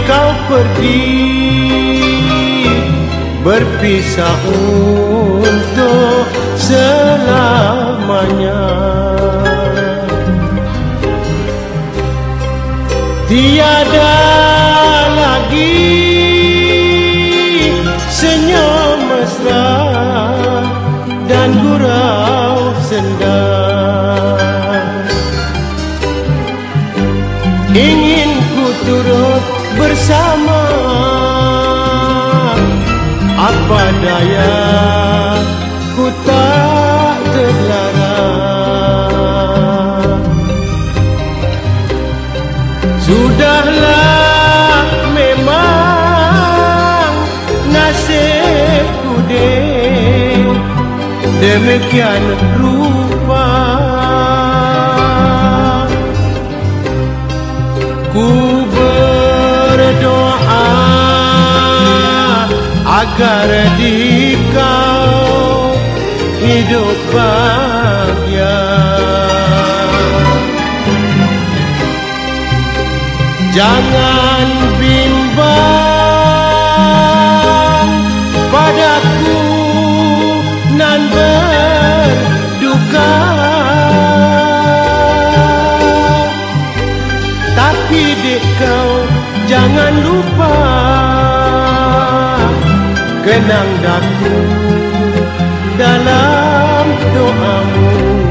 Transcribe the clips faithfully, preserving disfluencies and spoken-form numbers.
kau pergi, berpisah untuk selamanya. Tiada lagi senyum mesra dan gurau senda. Ingin ku turut bersama, apa daya ku tak terlarang. Sudahlah memang nasibku deh, demikian rupa. Ku berdoa agar di kau hidup bahagia. Jangan bimbang padaku nan berduka, tapi dek kau jangan lupa kenang daku dalam doamu.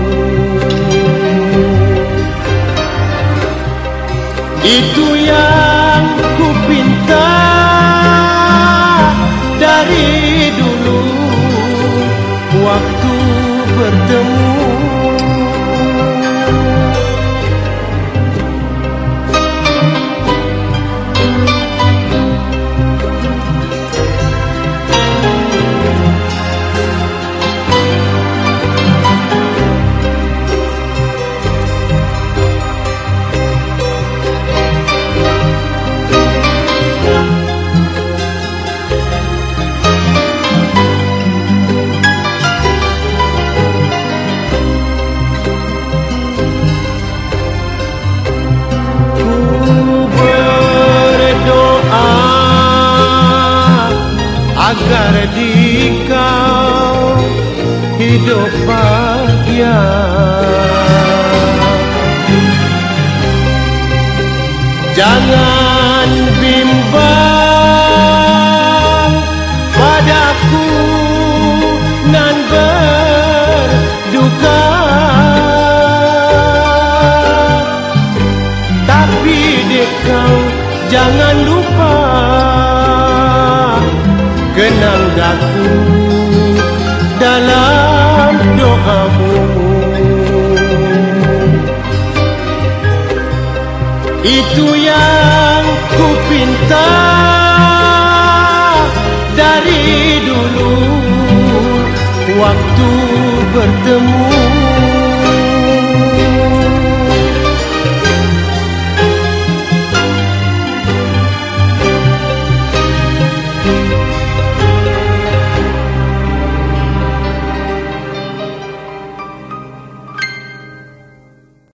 Itu yang ku pinta dari dulu waktu bertemu. Agar di kau hidup bahagia. Jangan bimbang padaku nan berduka, tapi dek kau jangan lupa kenang daku dalam doamu. Itu yang ku pinta dari dulu waktu bertemu.